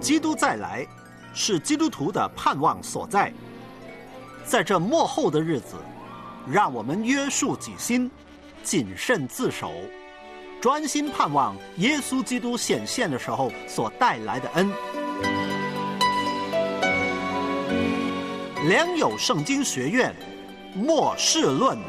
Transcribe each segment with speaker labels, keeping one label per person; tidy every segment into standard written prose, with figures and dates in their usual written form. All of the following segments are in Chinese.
Speaker 1: 基督再来是基督徒的盼望所在。在这末后的日子，让我们约束己心，谨慎自守，专心盼望耶稣基督显现的时候所带来的恩。良友圣经学院末世论。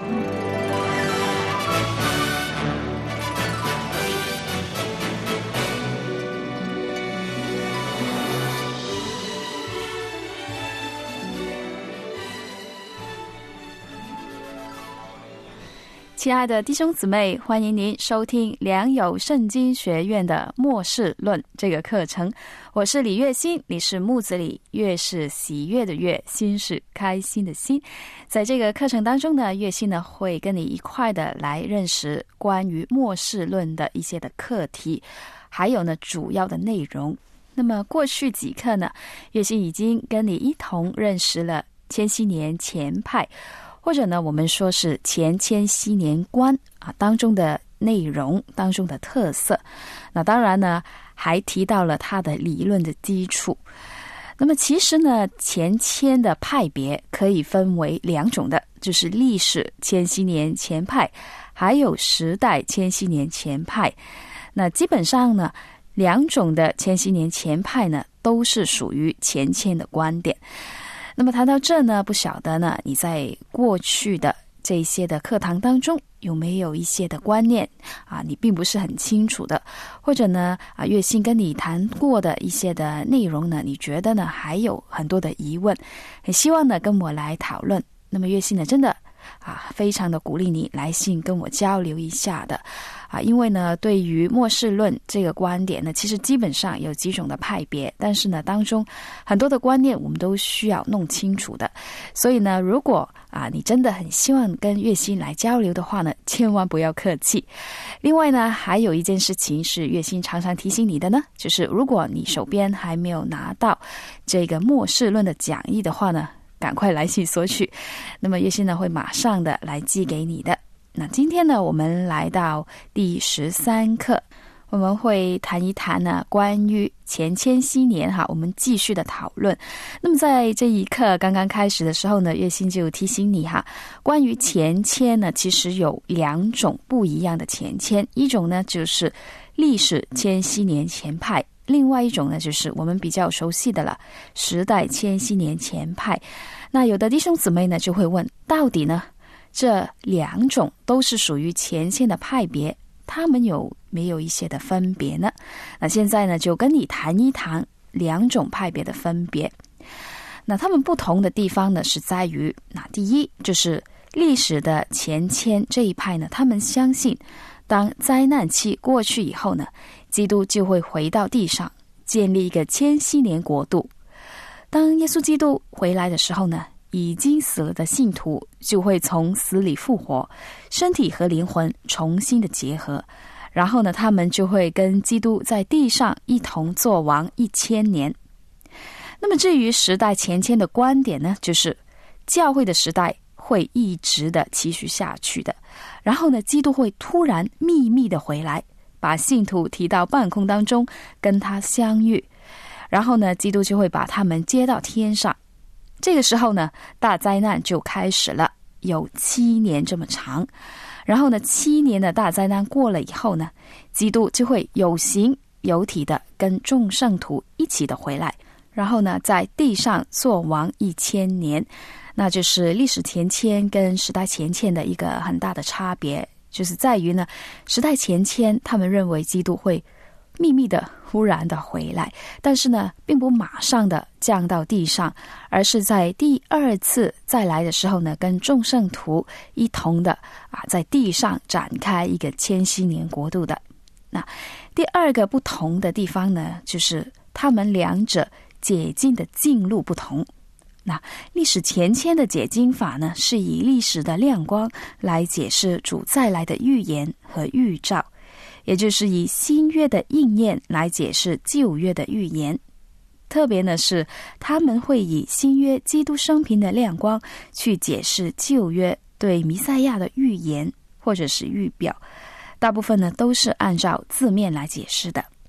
Speaker 2: 亲爱的弟兄姊妹，欢迎您收听良友圣经学院的末世论这个课程。我是李月心，李是木子李，月是喜悦的月，心是开心的心。在这个课程当中呢，月心呢会跟你一块的来认识关于末世论的一些的课题，还有呢主要的内容。那么过去几课呢，月心已经跟你一同认识了千禧年前派，或者呢我们说是前千禧年观当中的内容，当中的特色。那当然呢还提到了它的理论的基础。那么其实呢前千的派别可以分为两种的，就是历史千禧年前派还有时代千禧年前派。那基本上呢两种的千禧年前派呢都是属于前千的观点。那么谈到这呢，不晓得呢你在过去的这些的课堂当中有没有一些的观念你并不是很清楚的，或者呢月心跟你谈过的一些的内容呢，你觉得呢还有很多的疑问，很希望呢跟我来讨论。那么月心呢真的非常的鼓励你来信跟我交流一下的因为呢对于末世论这个观点呢，其实基本上有几种的派别，但是呢当中很多的观念我们都需要弄清楚的。所以呢如果你真的很希望跟月心来交流的话呢，千万不要客气。另外呢还有一件事情是月心常常提醒你的呢，就是如果你手边还没有拿到这个末世论的讲义的话呢，赶快来信索取，那么月心呢会马上的来寄给你的。那今天呢我们来到第13课，我们会谈一谈呢关于前千禧年我们继续的讨论。那么在这一课刚刚开始的时候呢，月心就提醒你关于前千呢其实有两种不一样的前千，一种呢就是历史千禧年前派，另外一种呢就是我们比较熟悉的了，时代千禧年前派。那有的弟兄姊妹呢就会问，到底呢这两种都是属于前千的派别，他们有没有一些的分别呢？那现在呢就跟你谈一谈两种派别的分别。那他们不同的地方呢是在于，第一就是历史的前千这一派呢，他们相信当灾难期过去以后呢，基督就会回到地上建立一个千禧年国度。当耶稣基督回来的时候呢，已经死了的信徒就会从死里复活，身体和灵魂重新的结合，然后呢他们就会跟基督在地上一同作王1000年。那么至于时代前千的观点呢，就是教会的时代会一直的继续下去的，然后呢基督会突然秘密的回来，把信徒提到半空当中跟他相遇，然后呢基督就会把他们接到天上。这个时候呢大灾难就开始了，有7年这么长。然后呢7年的大灾难过了以后呢，基督就会有形有体的跟众圣徒一起的回来，然后呢在地上作王1000年。那就是历史前千跟时代前千的一个很大的差别，就是在于呢时代前千他们认为基督会秘密的忽然的回来，但是呢并不马上的降到地上，而是在第二次再来的时候呢，跟众圣徒一同的在地上展开一个千禧年国度的。那第二个不同的地方呢，就是他们两者解经的径路不同。那历史前千的解经法呢，是以历史的亮光来解释主再来的预言和预兆，也就是以新约的应验来解释旧约的预言。特别呢是他们会以新约基督生平的亮光去解释旧约对弥赛亚的预言或者是预表，大部分呢都是按照字面来解释的。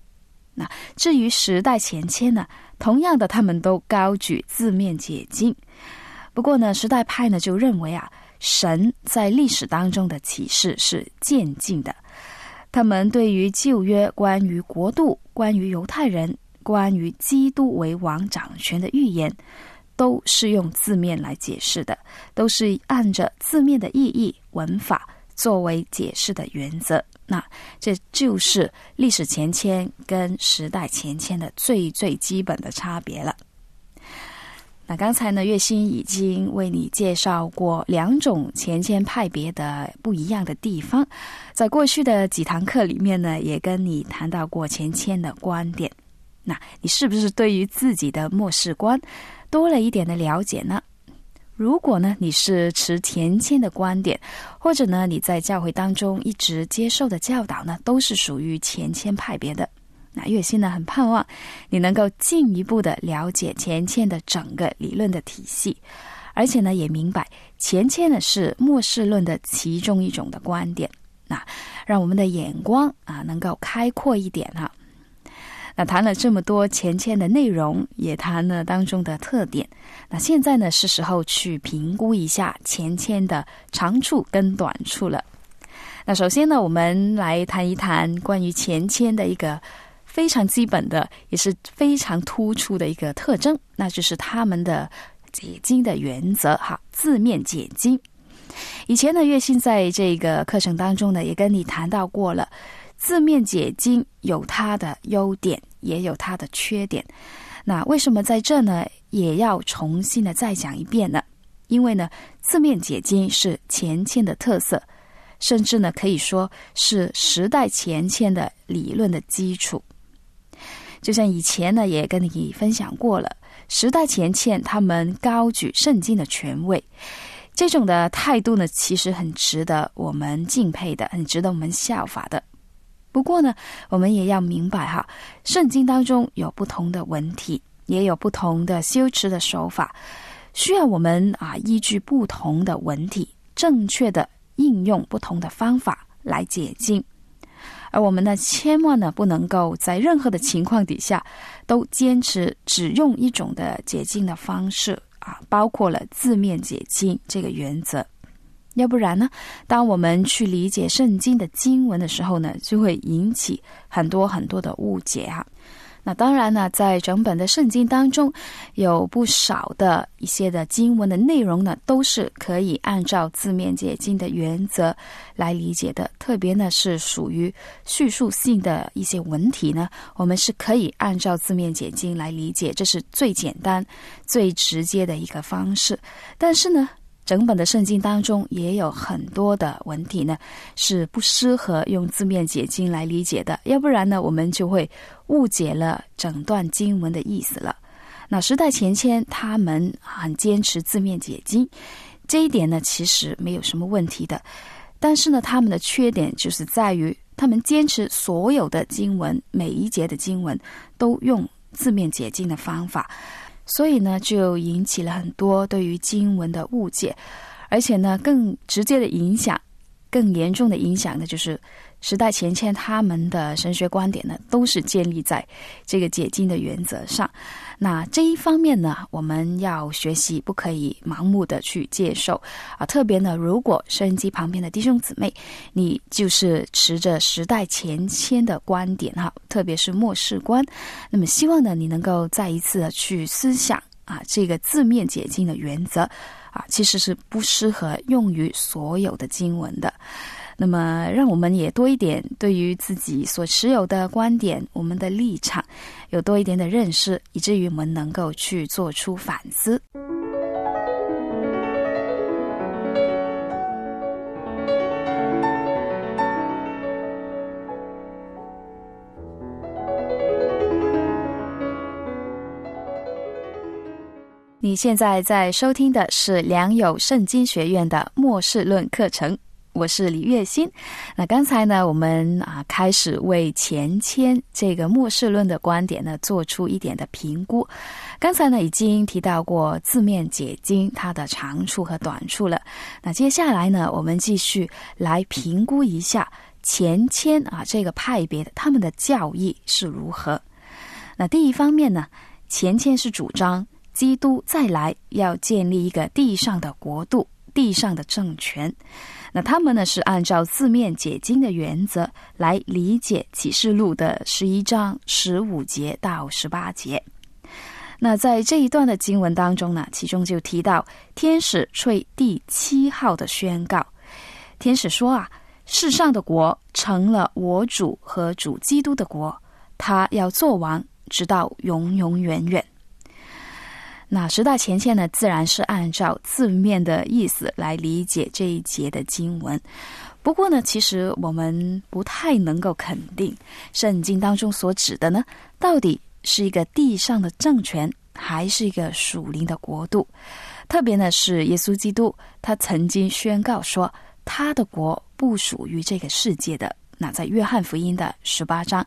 Speaker 2: 那至于时代前迁呢，同样的他们都高举字面解经。不过呢，时代派呢就认为神在历史当中的启示是渐进的。他们对于旧约关于国度、关于犹太人、关于基督为王掌权的预言，都是用字面来解释的，都是按着字面的意义、文法作为解释的原则。那这就是历史前迁跟时代前迁的最基本的差别了。那刚才呢，月星已经为你介绍过2种前迁派别的不一样的地方，在过去的几堂课里面呢，也跟你谈到过前迁的观点。那你是不是对于自己的末世观多了一点的了解呢？如果呢你是持前迁的观点，或者呢你在教会当中一直接受的教导呢，都是属于前迁派别的，那月星呢很盼望你能够进一步的了解前迁的整个理论的体系，而且呢也明白前迁呢是末世论的其中一种的观点。那让我们的眼光能够开阔一点那谈了这么多前迁的内容，也谈了当中的特点，那现在呢是时候去评估一下前迁的长处跟短处了。那首先呢，我们来谈一谈关于前迁的一个非常基本的，也是非常突出的一个特征，那就是他们的解经的原则字面解经。以前呢，月星在这个课程当中呢，也跟你谈到过了，字面解经有它的优点，也有它的缺点。那为什么在这呢也要重新的再讲一遍呢？因为呢，字面解经是前迁的特色，甚至呢可以说是时代前迁的理论的基础。就像以前呢也跟你分享过了，时代前迁他们高举圣经的权威，这种的态度呢其实很值得我们敬佩的，很值得我们效法的。不过呢，我们也要明白圣经当中有不同的文体，也有不同的修辞的手法，需要我们依据不同的文体，正确的应用不同的方法来解经。而我们呢，千万呢不能够在任何的情况底下都坚持只用一种的解经的方式包括了字面解经这个原则。要不然呢，当我们去理解圣经的经文的时候呢，就会引起很多的误解那当然呢，在整本的圣经当中，有不少的一些的经文的内容呢，都是可以按照字面解经的原则来理解的。特别呢是属于叙述性的一些文体呢，我们是可以按照字面解经来理解，这是最简单最直接的一个方式。但是呢，整本的圣经当中也有很多的文体呢是不适合用字面解经来理解的，要不然呢我们就会误解了整段经文的意思了。那时代前迁他们很坚持字面解经，这一点呢其实没有什么问题的，但是呢他们的缺点就是在于他们坚持所有的经文，每一节的经文都用字面解经的方法，所以呢就引起了很多对于经文的误解，而且呢更直接的影响，更严重的影响呢就是时代前迁他们的神学观点呢都是建立在这个解经的原则上。那这一方面呢，我们要学习，不可以盲目的去接受特别呢，如果收音机旁边的弟兄姊妹，你就是持着时代前迁的观点特别是末世观，那么希望呢你能够再一次的去思想这个字面解经的原则其实是不适合用于所有的经文的。那么让我们也多一点对于自己所持有的观点，我们的立场有多一点的认识，以至于我们能够去做出反思。你现在在收听的是良友圣经学院的末世论课程，我是李月欣。那刚才呢，我们开始为前迁这个末世论的观点呢做出一点的评估。刚才呢已经提到过字面解经它的长处和短处了。那接下来呢，我们继续来评估一下前谦这个派别的他们的教义是如何。那第一方面呢，前谦是主张基督再来要建立一个地上的国度，地上的政权。那他们呢是按照字面解经的原则来理解启示录的11章15节到18节。那在这一段的经文当中呢，其中就提到天使吹第7号的宣告。天使说世上的国成了我主和主基督的国，他要做王直到永永远远。那十大前谦呢，自然是按照字面的意思来理解这一节的经文。不过呢，其实我们不太能够肯定圣经当中所指的呢，到底是一个地上的政权，还是一个属灵的国度。特别呢是耶稣基督，他曾经宣告说他的国不属于这个世界的。那在约翰福音的18章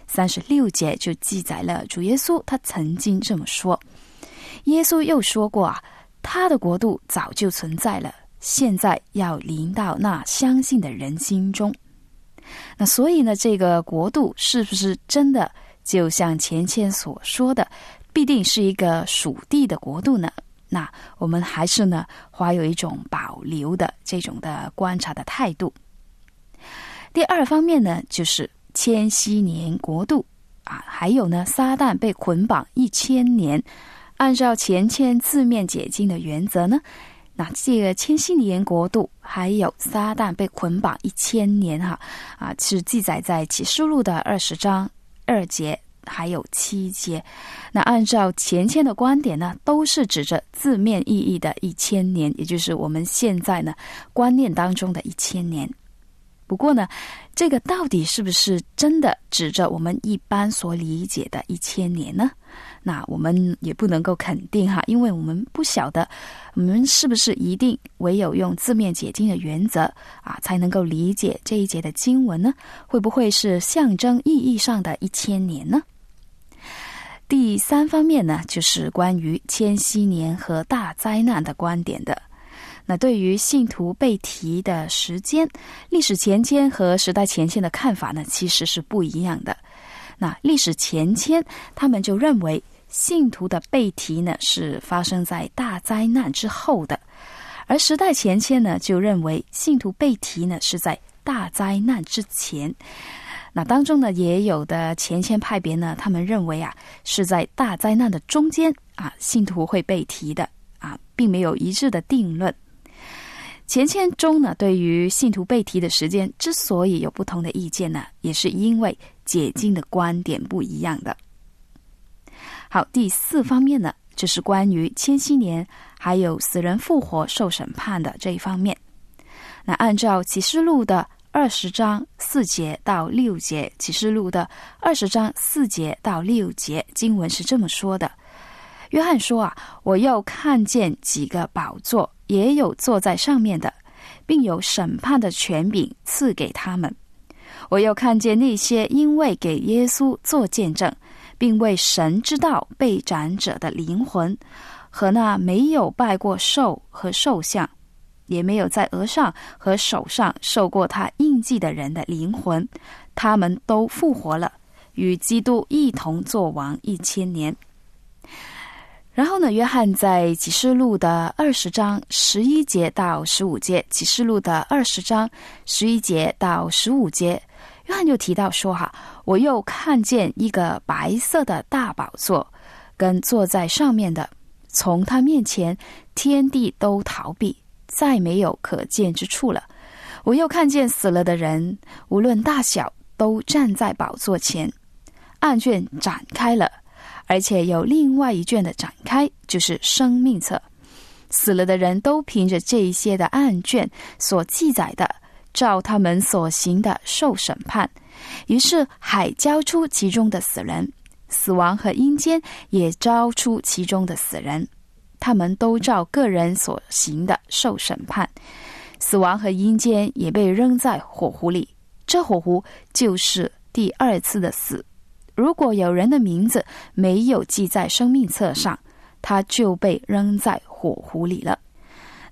Speaker 2: 36节就记载了主耶稣他曾经这么说。耶稣又说过他的国度早就存在了，现在要临到那相信的人心中。那所以呢，这个国度是不是真的就像前谦所说的必定是一个属地的国度呢？那我们还是呢怀有一种保留的这种的观察的态度。第二方面呢，就是千禧年国度还有呢撒旦被捆绑1000年。按照前谦字面解经的原则呢，那这个千禧年国度还有撒旦被捆绑1000年是记载在启示录的20章2节还有7节。那按照前谦的观点呢，都是指着字面意义的1000年，也就是我们现在呢观念当中的1000年。不过呢，这个到底是不是真的指着我们一般所理解的1000年呢？那我们也不能够肯定因为我们不晓得我们是不是一定唯有用字面解经的原则才能够理解这一节的经文呢？会不会是象征意义上的1000年呢？第三方面呢，就是关于千禧年和大灾难的观点的。那对于信徒被提的时间，历史前谦和时代前谦的看法呢，其实是不一样的。那历史前谦他们就认为信徒的被提呢是发生在大灾难之后的，而时代前谦呢就认为信徒被提呢是在大灾难之前。那当中呢也有的前谦派别呢，他们认为是在大灾难的中间信徒会被提的并没有一致的定论。前谦中呢，对于信徒被提的时间之所以有不同的意见呢，也是因为解经的观点不一样的。好，第四方面呢，就是关于千禧年还有死人复活受审判的这一方面。那按照启示录的20章4节到6节，启示录的20章4节到6节经文是这么说的。约翰说我又看见几个宝座，也有坐在上面的，并有审判的权柄赐给他们。我又看见那些因为给耶稣做见证，并为神之道被斩者的灵魂，和那没有拜过兽和兽像，也没有在额上和手上受过他印记的人的灵魂，他们都复活了，与基督一同作王1000年。然后呢，约翰在启示录的20章11节到15节，启示录的20章11节到15节，约翰就提到说我又看见一个白色的大宝座，跟坐在上面的，从他面前天地都逃避，再没有可见之处了。我又看见死了的人，无论大小，都站在宝座前，案卷展开了，而且有另外一卷的展开，就是生命册。死了的人都凭着这一些的案卷所记载的，照他们所行的受审判。于是海交出其中的死人，死亡和阴间也招出其中的死人，他们都照个人所行的受审判。死亡和阴间也被扔在火湖里，这火湖就是第二次的死。如果有人的名字没有记在生命册上，他就被扔在火湖里了。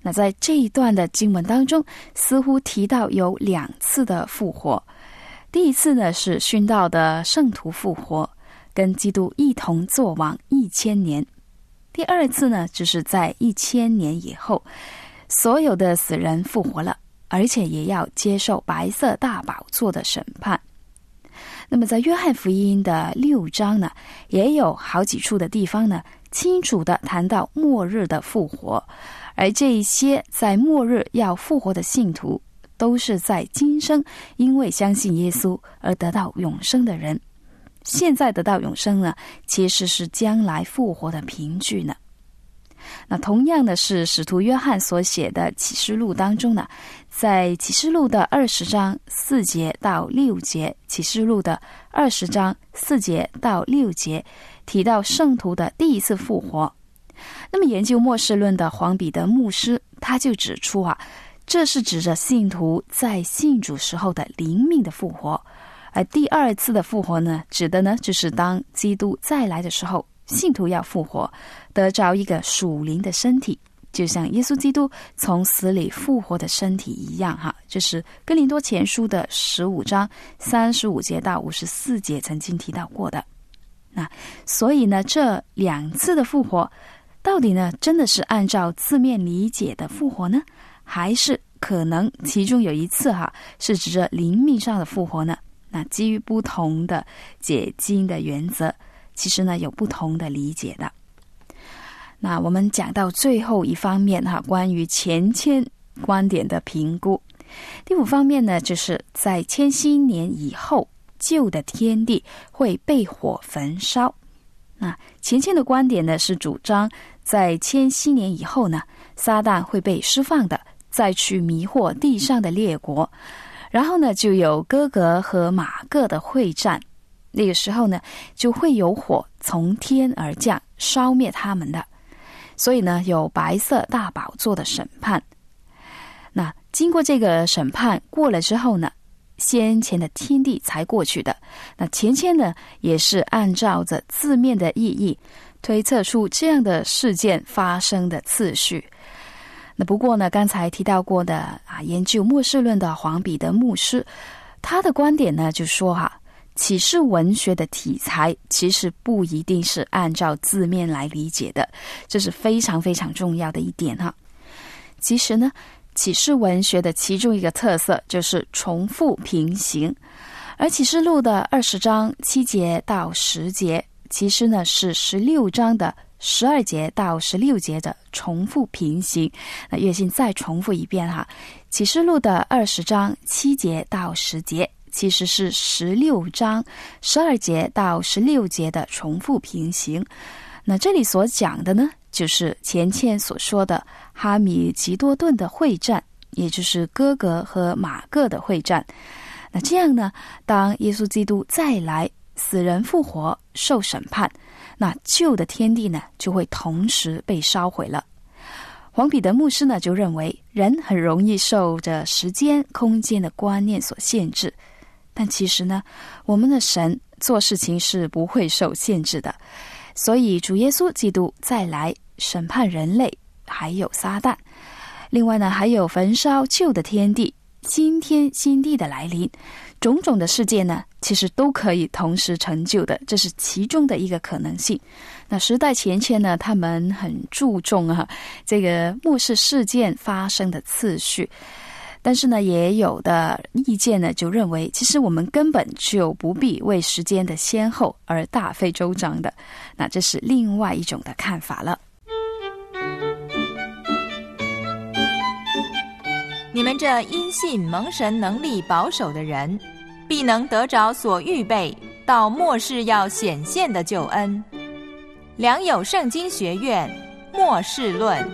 Speaker 2: 那在这一段的经文当中，似乎提到有2次的复活。第一次呢是殉道的圣徒复活，跟基督一同作王1000年。第二次呢，就是在1000年以后，所有的死人复活了，而且也要接受白色大宝座的审判。那么在约翰福音的6章呢，也有好几处的地方呢，清楚地谈到末日的复活，而这一些在末日要复活的信徒，都是在今生因为相信耶稣而得到永生的人。现在得到永生呢，其实是将来复活的凭据呢。那同样的是使徒约翰所写的启示录当中呢，在启示录的20章4节到6节，启示录的20章4节到6节提到圣徒的第一次复活。那么研究末世论的黄彼得牧师他就指出这是指着信徒在信主时候的灵命的复活，而第二次的复活呢，指的呢就是当基督再来的时候，信徒要复活，得着一个属灵的身体，就像耶稣基督从死里复活的身体一样这是哥林多前书的15章35节到54节曾经提到过的。那所以呢，这2次的复活到底呢真的是按照字面理解的复活呢，还是可能其中有一次是指着灵命上的复活呢？那基于不同的解经的原则，其实呢有不同的理解的。那我们讲到最后一方面关于前千观点的评估。第5方面呢，就是在千禧年以后，旧的天地会被火焚烧。那前千的观点呢，是主张在千禧年以后呢，撒旦会被释放的，再去迷惑地上的列国。然后呢，就有哥格和马各的会战，那个时候呢，就会有火从天而降，烧灭他们的。所以呢，有白色大宝座的审判。那经过这个审判过了之后呢，先前的天地才过去的。那前千呢，也是按照着字面的意义，推测出这样的事件发生的次序。那不过呢，刚才提到过的研究末世论的黄彼得牧师，他的观点呢就说启示文学的题材其实不一定是按照字面来理解的，这是非常非常重要的一点其实呢，启示文学的其中一个特色就是重复平行，而启示录的20章7节到10节，其实呢是16章的12节到16节的重复平行。那月信再重复一遍启示录的20章7节到10节，其实是16章12节到16节的重复平行。那这里所讲的呢，就是前千所说的哈米吉多顿的会战，也就是哥格和马各的会战。那这样呢，当耶稣基督再来，死人复活，受审判，那旧的天地呢就会同时被烧毁了。黄彼得牧师呢就认为，人很容易受着时间空间的观念所限制，但其实呢，我们的神做事情是不会受限制的。所以主耶稣基督再来审判人类，还有撒旦，另外呢还有焚烧旧的天地，新天新地的来临，种种的事件呢其实都可以同时成就的，这是其中的一个可能性。那时代前千呢，他们很注重这个末世事件发生的次序，但是呢也有的意见呢就认为，其实我们根本就不必为时间的先后而大费周章的。那这是另外一种的看法了。
Speaker 3: 你们这因信蒙神能力保守的人，必能得着所预备到末世要显现的救恩。良友圣经学院末世论。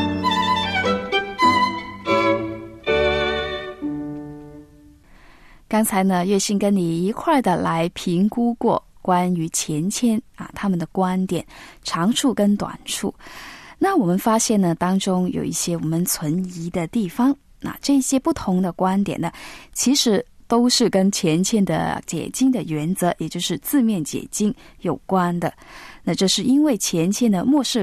Speaker 2: 刚才呢，月信跟你一块的来评估过关于前千他们的观点长处跟短处。那我们发现呢，当中有一些我们存疑的地方。那这些不同的观点呢，其实都是跟前千的解经的原则，也就是字面解经有关的。那这是因为前千的末世论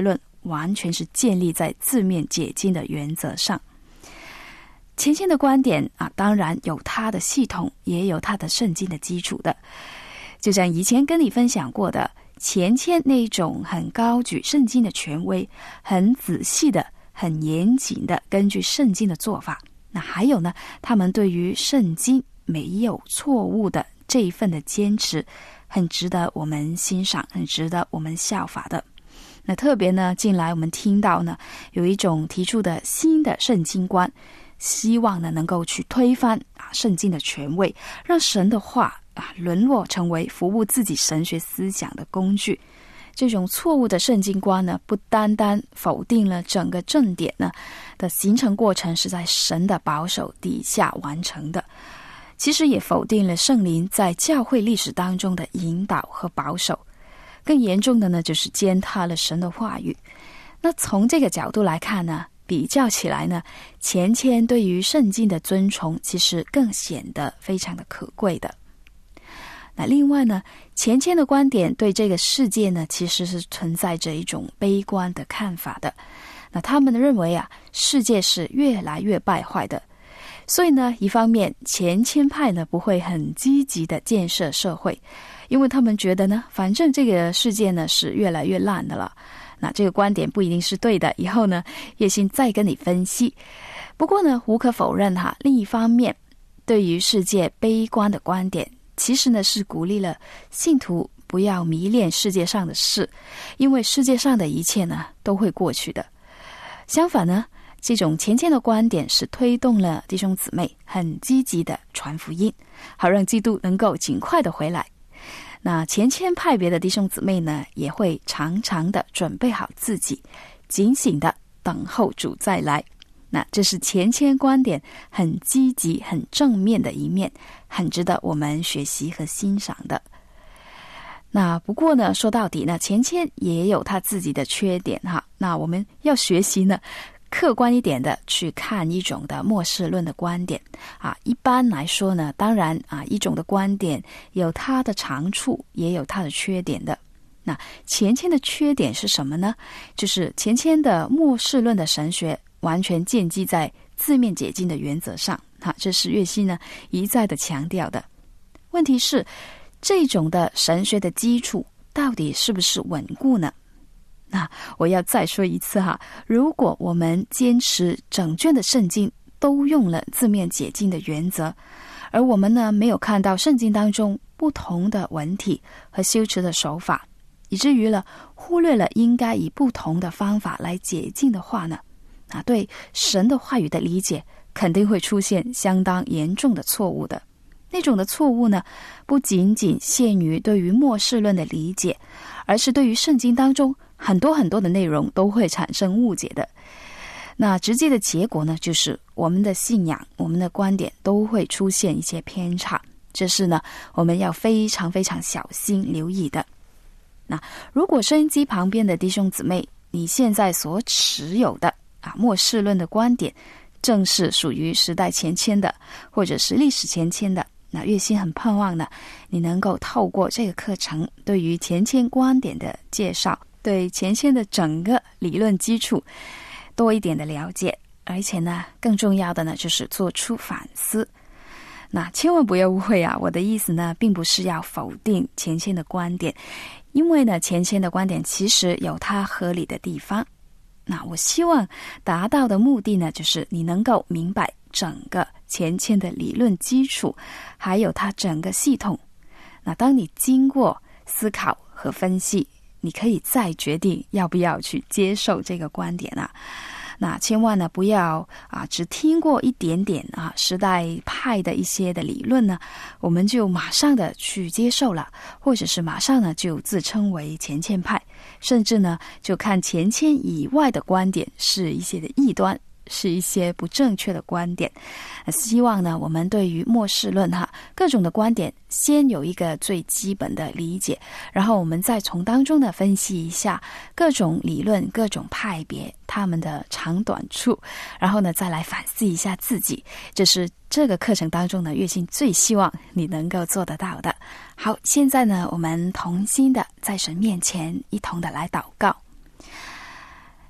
Speaker 2: 完全是建立在字面解经的原则上。前谦的观点当然有他的系统，也有他的圣经的基础的。就像以前跟你分享过的，前谦那一种很高举圣经的权威，很仔细的、很严谨的根据圣经的做法。那还有呢，他们对于圣经没有错误的这一份的坚持，很值得我们欣赏，很值得我们效法的。那特别呢，近来我们听到呢，有一种提出的新的圣经观，希望呢能够去推翻圣经的权威，让神的话沦落成为服务自己神学思想的工具。这种错误的圣经观呢，不单单否定了整个正典呢的形成过程是在神的保守底下完成的，其实也否定了圣灵在教会历史当中的引导和保守。更严重的呢，就是践踏了神的话语。那从这个角度来看呢，比较起来呢，前谦对于圣经的尊崇其实更显得非常的可贵的。那另外呢，前谦的观点对这个世界呢，其实是存在着一种悲观的看法的。那他们认为世界是越来越败坏的，所以呢，一方面前谦派呢不会很积极的建设社会，因为他们觉得呢，反正这个世界呢是越来越烂的了。那这个观点不一定是对的，以后呢叶欣再跟你分析。不过呢，无可否认另一方面对于世界悲观的观点，其实呢是鼓励了信徒不要迷恋世界上的事，因为世界上的一切呢都会过去的。相反呢，这种前谦的观点是推动了弟兄姊妹很积极的传福音，好让基督能够尽快的回来。那前谦派别的弟兄姊妹呢，也会常常的准备好自己，警醒的等候主再来。那这是前谦观点很积极、很正面的一面，很值得我们学习和欣赏的。那不过呢，说到底呢，前谦也有他自己的缺点那我们要学习呢，客观一点的去看一种的末世论的观点一般来说呢，当然一种的观点有它的长处，也有它的缺点的。那前谦的缺点是什么呢？就是前谦的末世论的神学完全建基在字面解经的原则上这是岳西呢一再的强调的。问题是，这种的神学的基础到底是不是稳固呢？那我要再说一次如果我们坚持整卷的圣经都用了字面解经的原则，而我们呢没有看到圣经当中不同的文体和修辞的手法，以至于忽略了应该以不同的方法来解经的话呢，对神的话语的理解肯定会出现相当严重的错误的。那种的错误呢，不仅仅限于对于末世论的理解，而是对于圣经当中很多很多的内容都会产生误解的。那直接的结果呢，就是我们的信仰、我们的观点都会出现一些偏差，这是呢我们要非常非常小心留意的。那如果收音机旁边的弟兄姊妹，你现在所持有的末世论的观点正是属于时代前谦的，或者是历史前谦的，那岳心很盼望呢，你能够透过这个课程对于前谦观点的介绍，对前谦的整个理论基础多一点的了解，而且呢更重要的呢就是做出反思。那千万不要误会我的意思呢并不是要否定前谦的观点，因为呢前谦的观点其实有它合理的地方。那我希望达到的目的呢，就是你能够明白整个前谦的理论基础，还有它整个系统。那当你经过思考和分析，你可以再决定要不要去接受这个观点那千万呢不要只听过一点点时代派的一些的理论呢，我们就马上的去接受了，或者是马上呢就自称为前谦派，甚至呢就看前谦以外的观点是一些的异端，是一些不正确的观点。希望呢我们对于末世论各种的观点先有一个最基本的理解，然后我们再从当中呢分析一下各种理论、各种派别他们的长短处，然后呢再来反思一下自己。这是这个课程当中呢岳心最希望你能够做得到的。好，现在呢我们同心的在神面前一同的来祷告。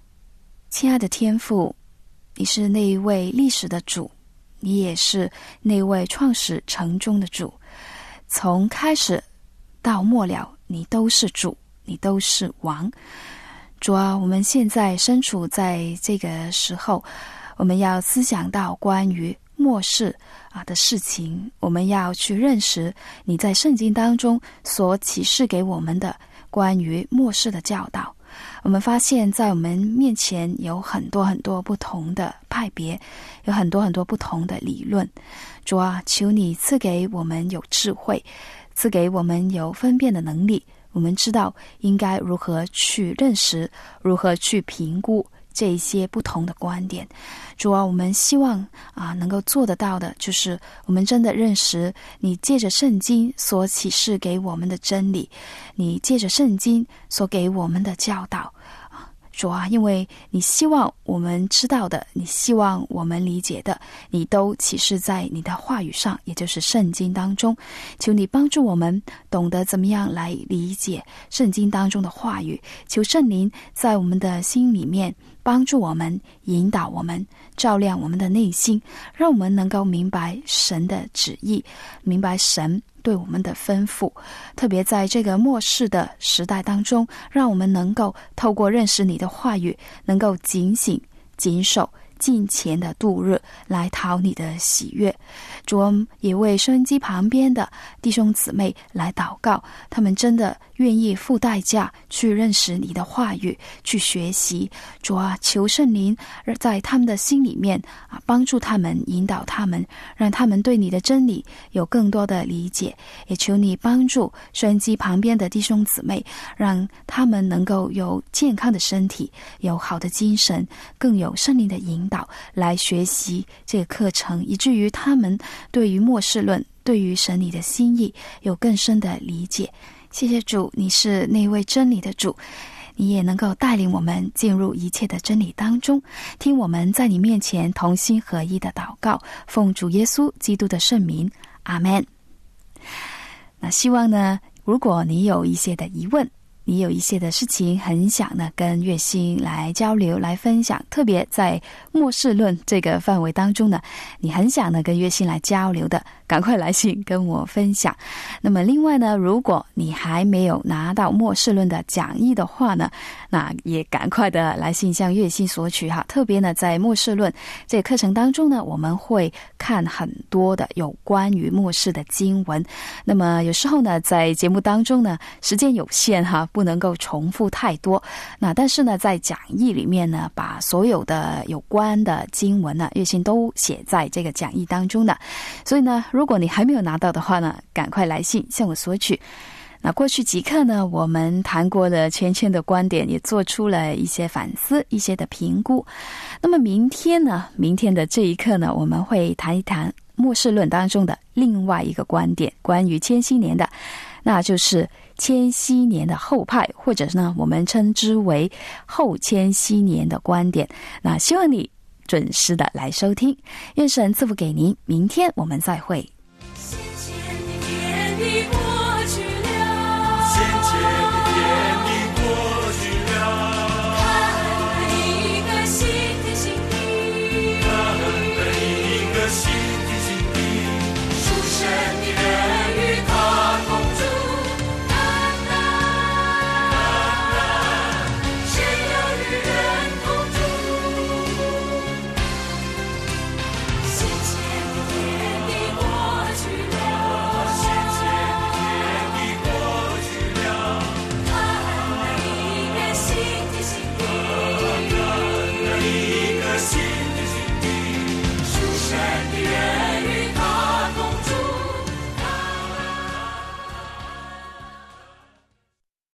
Speaker 2: 亲爱的天父，你是那一位历史的主，你也是那位创始成终的主，从开始到末了，你都是主，你都是王。主啊，我们现在身处在这个时候，我们要思想到关于末世的事情，我们要去认识你在圣经当中所启示给我们的关于末世的教导。我们发现在我们面前有很多很多不同的派别，有很多很多不同的理论。主啊，求你赐给我们有智慧，赐给我们有分辨的能力，我们知道应该如何去认识，如何去评估这一些不同的观点。主啊，我们希望能够做得到的就是我们真的认识你借着圣经所启示给我们的真理，你借着圣经所给我们的教导。主啊，因为你希望我们知道的，你希望我们理解的，你都启示在你的话语上，也就是圣经当中。求你帮助我们懂得怎么样来理解圣经当中的话语，求圣灵在我们的心里面帮助我们，引导我们，照亮我们的内心，让我们能够明白神的旨意，明白神对我们的吩咐。特别在这个末世的时代当中，让我们能够透过认识你的话语，能够警醒谨守敬虔的度日，来讨你的喜悦。主，我们也为收音机旁边的弟兄姊妹来祷告，他们真的愿意付代价去认识你的话语，去学习。主啊，求圣灵在他们的心里面帮助他们，引导他们，让他们对你的真理有更多的理解。也求你帮助收音机旁边的弟兄姊妹，让他们能够有健康的身体，有好的精神，更有圣灵的引导来学习这个课程，以至于他们对于末世论，对于神你的心意有更深的理解。谢谢主，你是那位真理的主，你也能够带领我们进入一切的真理当中，听我们在你面前同心合一的祷告，奉主耶稣基督的圣名，阿们。那希望呢，如果你有一些的疑问，你有一些的事情很想呢跟月星来交流来分享，特别在末世论这个范围当中呢，你很想呢跟月星来交流的，赶快来信跟我分享。那么另外呢，如果你还没有拿到末世论的讲义的话呢，那也赶快的来信向月星索取哈。特别呢在末世论这个课程当中呢，我们会看很多的有关于末世的经文，那么有时候呢在节目当中呢时间有限哈，不能够重复太多。那但是呢在讲义里面呢，把所有的有关的经文呢，月星都写在这个讲义当中的。所以呢，如果你还没有拿到的话呢，赶快来信向我索取。那过去几课呢，我们谈过了圈圈的观点，也做出了一些反思，一些的评估。那么明天的这一课呢，我们会谈一谈末世论当中的另外一个观点，关于千禧年的，那就是千禧年的后派，或者呢我们称之为后千禧年的观点。那希望你准时的来收听，愿神赐福给您，明天我们再会。